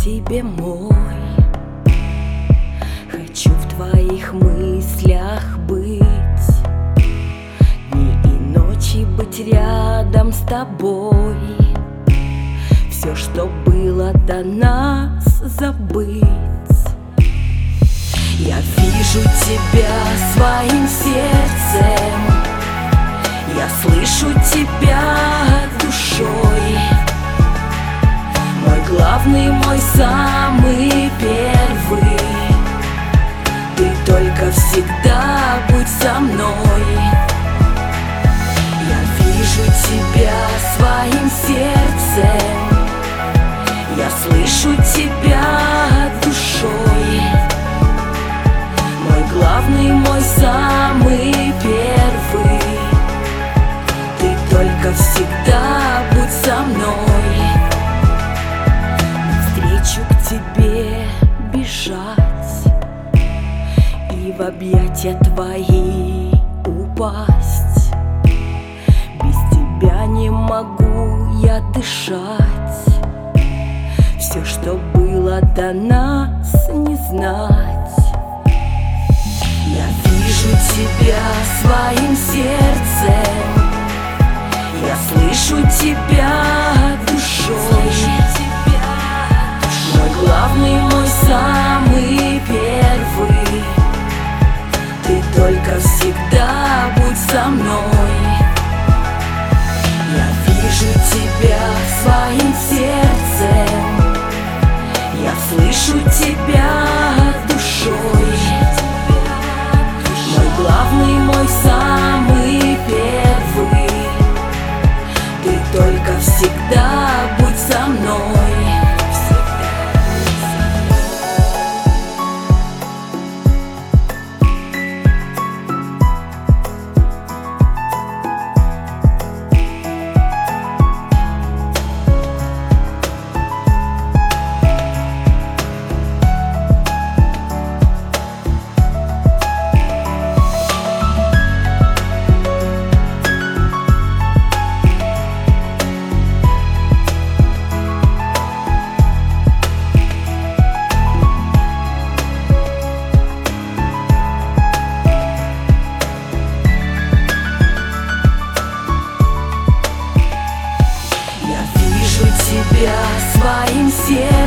тебе мой. Хочу в твоих мыслях быть, дни и ночи быть рядом с тобой. Все, что было до нас, забыть. Я вижу тебя своим сердцем, я слышу тебя душой. Мой главный, мой самый первый, ты только всегда будь со мной. Я вижу тебя своим сердцем, я слышу тебя душой. Мой главный, мой самый первый, ты только всегда будь со мной. Навстречу к тебе бежать и в объятия твои упасть. Без тебя не могу я дышать. Все, что было до нас, не знать. Я вижу тебя своим сердцем, я слышу тебя душой. Мой главный, мой самый первый, ты только всегда будь со мной. Я вижу тебя своим сердцем, я слышу тебя душой. Мой главный, мой самый первый, ты только всегда будь со мной. Тебя своим сердцем,